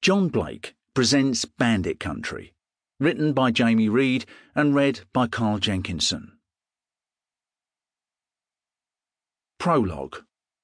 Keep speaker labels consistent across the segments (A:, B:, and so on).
A: John Blake presents Bandit Country, written by Jamie Reed and read by Carl Jenkinson. Prologue.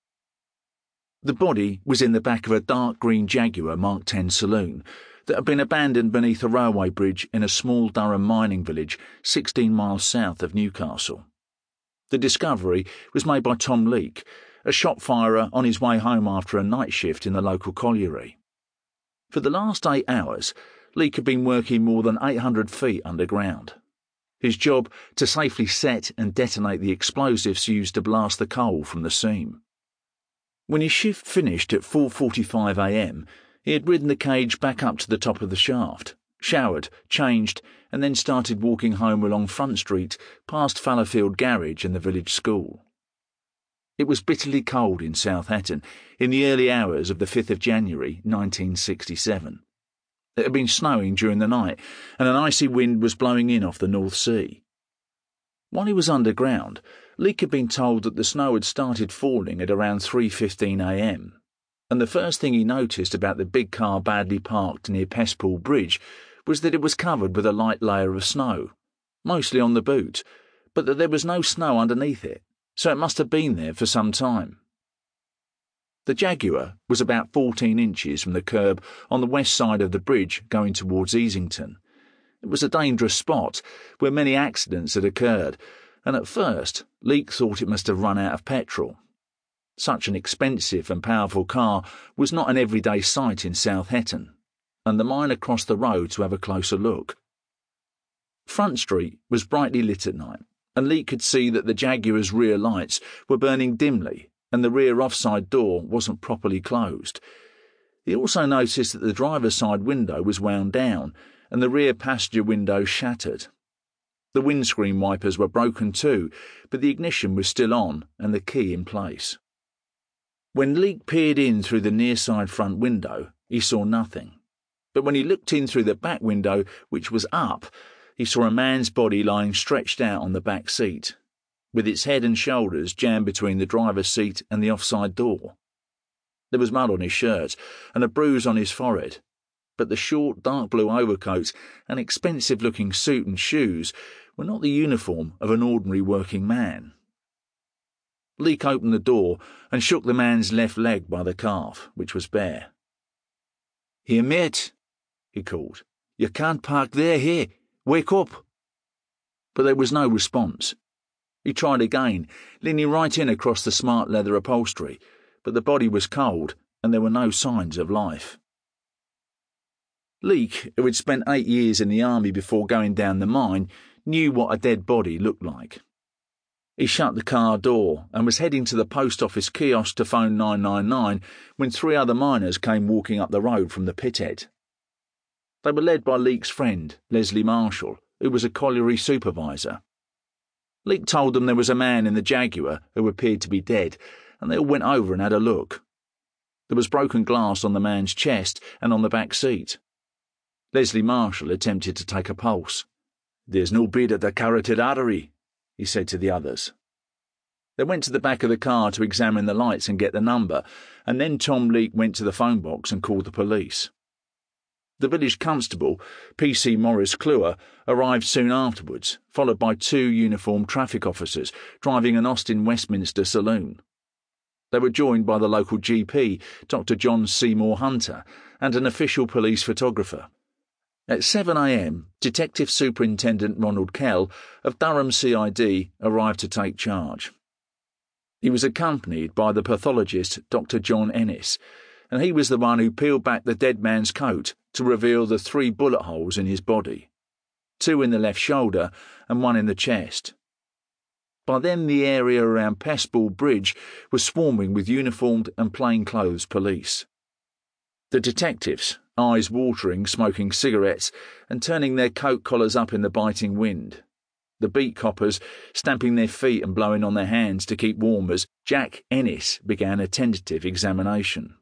A: The body was in the back of a dark green Jaguar Mark 10 saloon that had been abandoned beneath a railway bridge in a small Durham mining village 16 miles south of Newcastle. The discovery was made by Tom Leake, a shop firer on his way home after a night shift in the local colliery. For the last 8 hours, Leake had been working more than 800 feet underground. His job to safely set and detonate the explosives used to blast the coal from the seam. When his shift finished at 4:45 a.m, he had ridden the cage back up to the top of the shaft, showered, changed, and then started walking home along Front Street past Fallowfield Garage and the village school. It was bitterly cold in South Hatton in the early hours of the 5th of January 1967. It had been snowing during the night, and an icy wind was blowing in off the North Sea. While he was underground, Leake had been told that the snow had started falling at around 3:15 a.m, and the first thing he noticed about the big car badly parked near Pestpool Bridge was that it was covered with a light layer of snow, mostly on the boot, but that there was no snow underneath it, so it must have been there for some time. The Jaguar was about 14 inches from the curb on the west side of the bridge going towards Easington. It was a dangerous spot where many accidents had occurred, and at first Leake thought it must have run out of petrol. Such an expensive and powerful car was not an everyday sight in South Hatton, and the miner crossed the road to have a closer look. Front Street was brightly lit at night, and Leake could see that the Jaguar's rear lights were burning dimly and the rear offside door wasn't properly closed. He also noticed that the driver's side window was wound down and the rear passenger window shattered. The windscreen wipers were broken too, but the ignition was still on and the key in place. When Leake peered in through the near side front window, he saw nothing. But when he looked in through the back window, which was up, he saw a man's body lying stretched out on the back seat, with its head and shoulders jammed between the driver's seat and the offside door. There was mud on his shirt and a bruise on his forehead, but the short dark blue overcoat and expensive-looking suit and shoes were not the uniform of an ordinary working man. Leake opened the door and shook the man's left leg by the calf, which was bare. "Here, mate," he called. "You can't park there, here. Wake up." But there was no response. He tried again, leaning right in across the smart leather upholstery, but the body was cold and there were no signs of life. Leake, who had spent 8 years in the army before going down the mine, knew what a dead body looked like. He shut the car door and was heading to the post office kiosk to phone 999 when 3 other miners came walking up the road from the pithead. They were led by Leake's friend, Leslie Marshall, who was a colliery supervisor. Leake told them there was a man in the Jaguar who appeared to be dead, and they all went over and had a look. There was broken glass on the man's chest and on the back seat. Leslie Marshall attempted to take a pulse. "There's no bleed at the carotid artery," he said to the others. They went to the back of the car to examine the lights and get the number, and then Tom Leake went to the phone box and called the police. The village constable, P.C. Morris Cluer, arrived soon afterwards, followed by 2 uniformed traffic officers driving an Austin Westminster saloon. They were joined by the local GP, Dr. John Seymour Hunter, and an official police photographer. At 7 a.m, Detective Superintendent Ronald Kell of Durham CID arrived to take charge. He was accompanied by the pathologist Dr. John Ennis, and he was the one who peeled back the dead man's coat to reveal the 3 bullet holes in his body, 2 in the left shoulder and 1 in the chest. By then the area around Pestpool Bridge was swarming with uniformed and plainclothes police. The detectives, eyes watering, smoking cigarettes and turning their coat collars up in the biting wind. The beat coppers stamping their feet and blowing on their hands to keep warm as Jack Ennis began a tentative examination.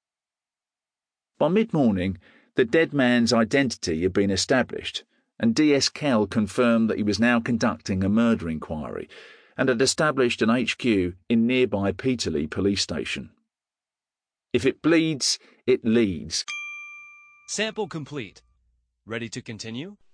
A: By mid-morning, the dead man's identity had been established, and D.S. Kell confirmed that he was now conducting a murder inquiry and had established an HQ in nearby Peterlee police station. "If it bleeds, it leads,"
B: Sample complete. Ready to continue?